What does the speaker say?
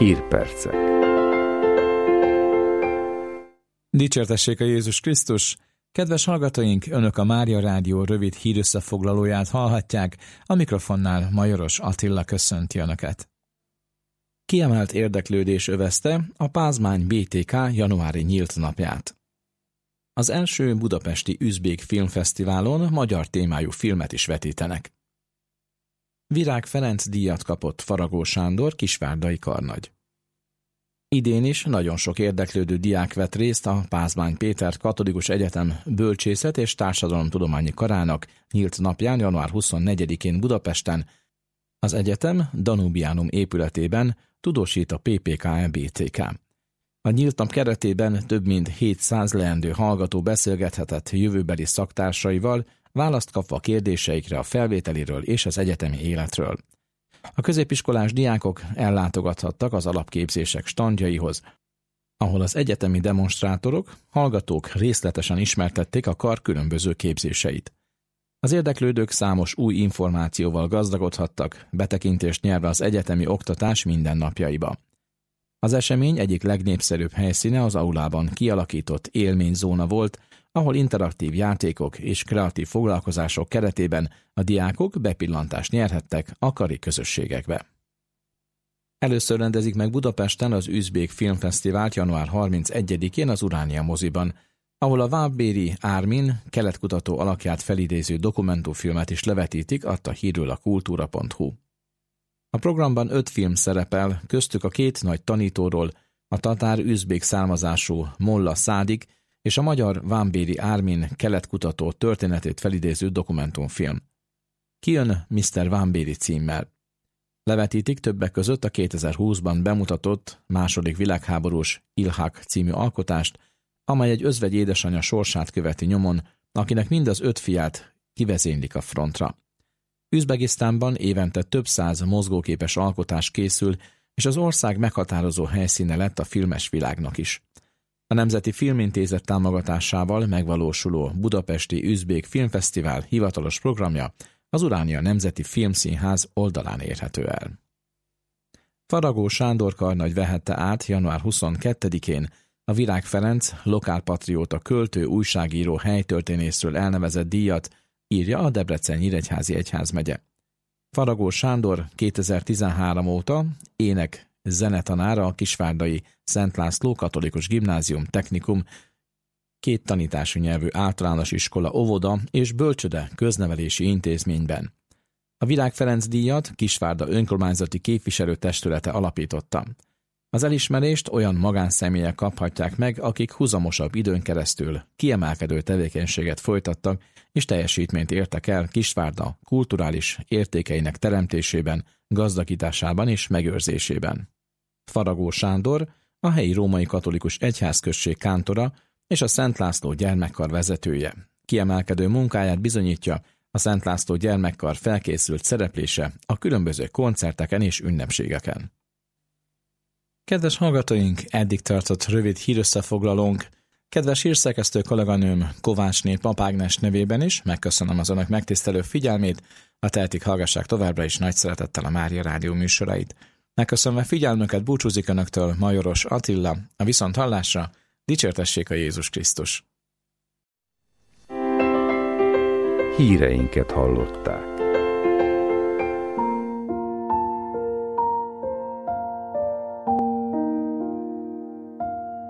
Hírpercek. Dicsértessék a Jézus Krisztus! Kedves hallgatóink, Önök a Mária Rádió rövid hírösszefoglalóját hallhatják, a mikrofonnál Majoros Attila köszönti Önöket. Kiemelt érdeklődés övezte a Pázmány BTK januári nyílt napját. Az első budapesti Üzbék Filmfesztiválon magyar témájú filmet is vetítenek. Virág Ferenc díjat kapott Faragó Sándor kisvárdai karnagy. Idén is nagyon sok érdeklődő diák vett részt a Pázmány Péter Katolikus Egyetem Bölcsészet és Társadalomtudományi Karának nyílt napján január 24-én Budapesten. Az egyetem Danubianum épületében tudósít a PPKE-BTK. A nyílt nap keretében több mint 700 leendő hallgató beszélgethetett jövőbeli szaktársaival, választ kapva kérdéseikre a felvételiről és az egyetemi életről. A középiskolás diákok ellátogathattak az alapképzések standjaihoz, ahol az egyetemi demonstrátorok, hallgatók részletesen ismertették a kar különböző képzéseit. Az érdeklődők számos új információval gazdagodhattak, betekintést nyerve az egyetemi oktatás mindennapjaiba. Az esemény egyik legnépszerűbb helyszíne az aulában kialakított élményzóna volt, ahol interaktív játékok és kreatív foglalkozások keretében a diákok bepillantást nyerhettek a kari közösségekbe. Először rendezik meg Budapesten az Üzbék Filmfesztivált január 31-én az Uránia moziban, ahol a Vámbéri Ármin keletkutató alakját felidéző dokumentumfilmet is levetítik, adta hírül a kultúra.hu. A programban 5 film szerepel, köztük a 2 nagy tanítóról, a tatár-üzbék származású Molla Szádik és a magyar Vámbéri Ármin keletkutató történetét felidéző dokumentumfilm. Kijön Mr. Vámbéri címmel. Levetítik többek között a 2020-ban bemutatott második világháborús Ilhak című alkotást, amely egy özvegy édesanyja sorsát követi nyomon, akinek mind az 5 fiát kivezénylik a frontra. Üzbegisztánban évente több száz mozgóképes alkotás készül, és az ország meghatározó helyszíne lett a filmes világnak is. A Nemzeti Filmintézet támogatásával megvalósuló Budapesti Üzbék Filmfesztivál hivatalos programja az Uránia Nemzeti Filmszínház oldalán érhető el. Faragó Sándor karnagy vehette át január 22-én a Virág Ferenc lokálpatrióta költő újságíró helytörténészről elnevezett díjat, írja a Debrecen-Nyíregyházi Egyházmegye. Faragó Sándor 2013 óta zenetanára a kisvárdai Szent László Katolikus Gimnázium Technikum, 2 tanítású nyelvű általános iskola, óvoda és bölcsöde köznevelési intézményben. A Virág Ferenc díjat Kisvárda önkormányzati képviselőtestülete alapította. Az elismerést olyan magánszemélyek kaphatják meg, akik huzamosabb időn keresztül kiemelkedő tevékenységet folytattak és teljesítményt értek el Kisvárda kulturális értékeinek teremtésében, gazdagításában és megőrzésében. Faragó Sándor a helyi római katolikus egyházközség kántora és a Szent László gyermekkar vezetője. Kiemelkedő munkáját bizonyítja a Szent László gyermekkar felkészült szereplése a különböző koncerteken és ünnepségeken. Kedves hallgatóink, eddig tartott rövid hírösszefoglalónk. Kedves hírszerkesztő kolléganőm Kovácsné Papágnes nevében is megköszönöm az Önök megtisztelő figyelmét, a tehetik hallgassák továbbra is nagy szeretettel a Mária Rádió műsorait. Megköszönve figyelmüket búcsúzik Önöktől Majoros Attila, a viszonthallásra, dicsértessék a Jézus Krisztus! Híreinket hallották.